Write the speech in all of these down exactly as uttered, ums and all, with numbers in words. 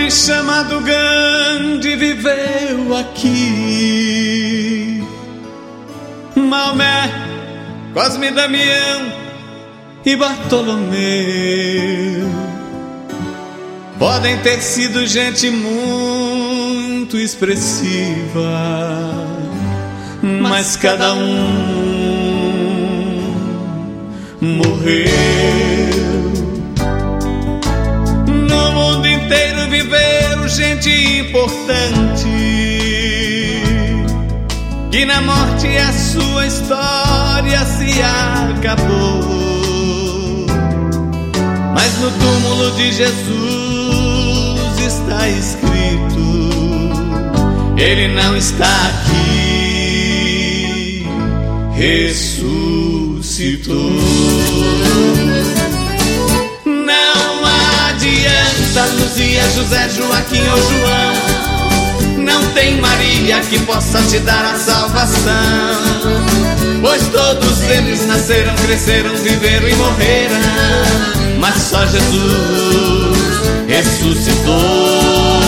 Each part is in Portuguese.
homem chamado Gandhi viveu aqui. Maomé, Cosme Damião e Bartolomeu podem ter sido gente muito expressiva, mas cada um morreu. No mundo inteiro viveram gente importante, que na morte a sua história se acabou. Mas no túmulo de Jesus está escrito: ele não está aqui, ressuscitou. Não adianta Luzia, José, Joaquim ou João, não tem Maria que possa te dar a salvação, pois todos eles nasceram, cresceram, viveram e morreram, mas só Jesus ressuscitou.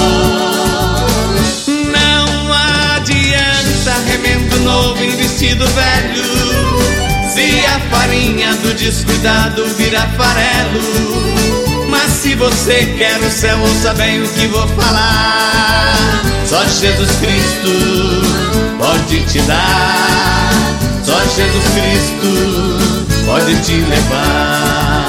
Não adianta remendo novo em vestido velho, se a farinha do descuidado virar farelo. Mas se você quer o céu, ouça bem o que vou falar: só Jesus Cristo pode te dar, só Jesus Cristo pode te levar.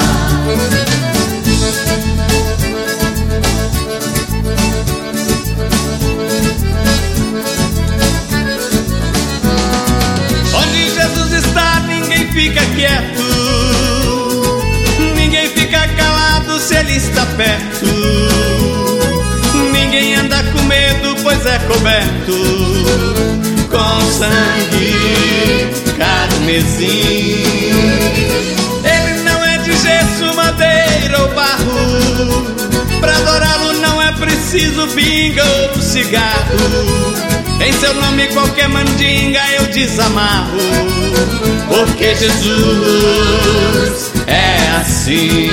Onde Jesus está, ninguém fica quieto, ninguém fica calado se ele está perto, ninguém anda com medo, pois é coberto com sangue carmesim. Ele não é de gesso, madeira ou barro, pra adorá-lo não é preciso pinga ou cigarro. Em seu nome qualquer mandinga eu desamarro, porque Jesus é assim.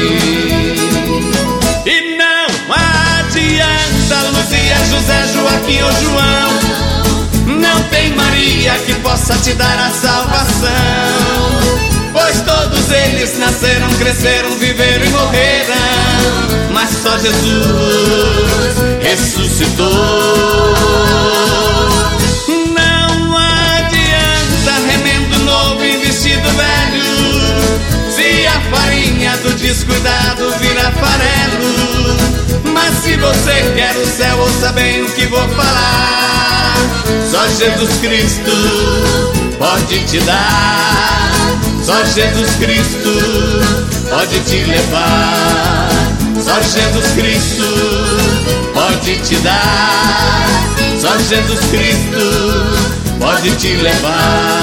E não adianta Luzia, José, Joaquim ou João, não tem Maria que possa te dar a salvação, pois todos eles nasceram, cresceram, viveram e morreram, mas só Jesus ressuscitou. Não adianta remendo novo em vestido velho, se a farinha do descuidado virar farelo. Mas se você quer o céu, ouça bem o que vou falar: só Jesus Cristo pode te dar, só Jesus Cristo pode te levar, só Jesus Cristo pode te dar, só Jesus Cristo pode te levar.